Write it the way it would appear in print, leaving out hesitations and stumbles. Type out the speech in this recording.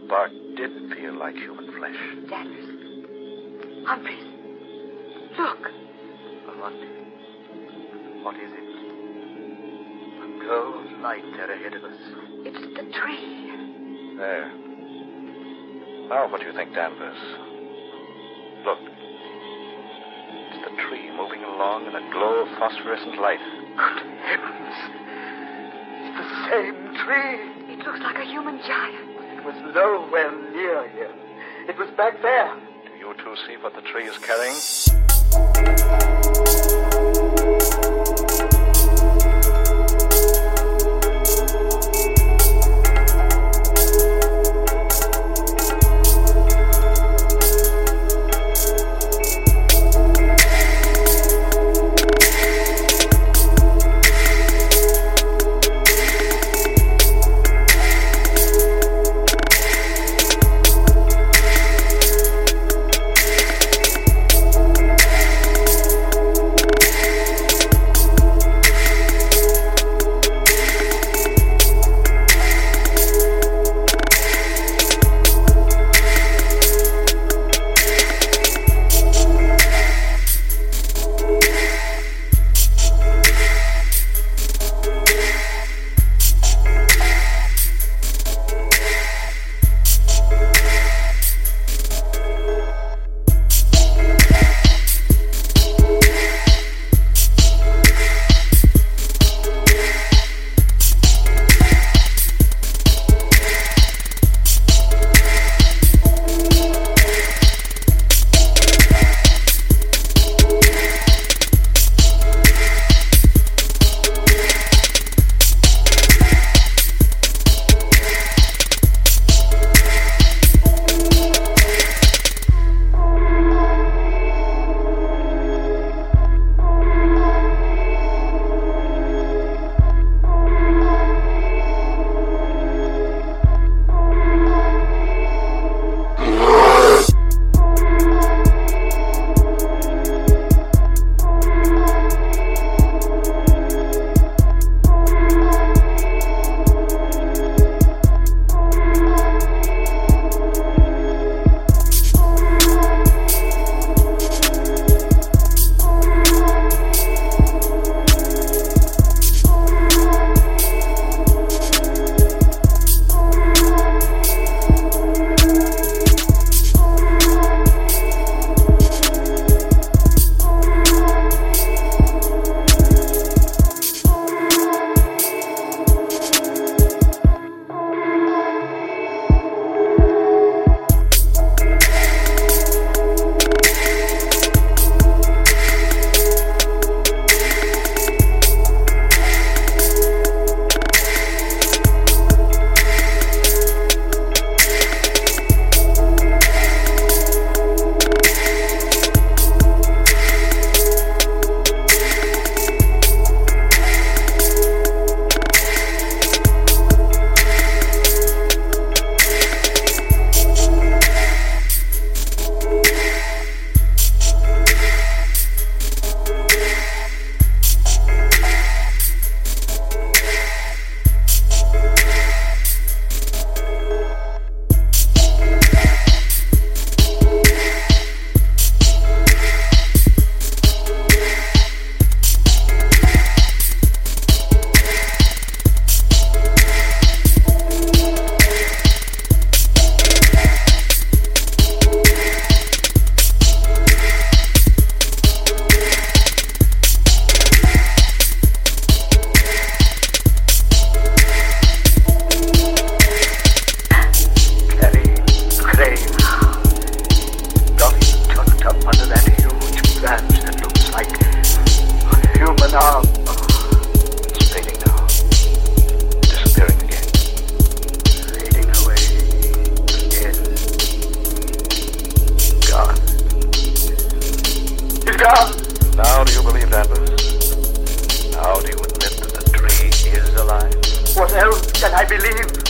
bark did feel like human flesh. Danvers. Humphreys. Look. What is it? A glow of light there ahead of us. It's the tree. There. Now, what do you think, Danvers? Look. It's the tree moving along in a glow of phosphorescent light. Good heavens. It's the same tree. It looks like a human giant. It was nowhere near here. It was back there. Do you two see what the tree is carrying? Now do you believe, Danvers? Now do you admit that the tree is alive? What else can I believe?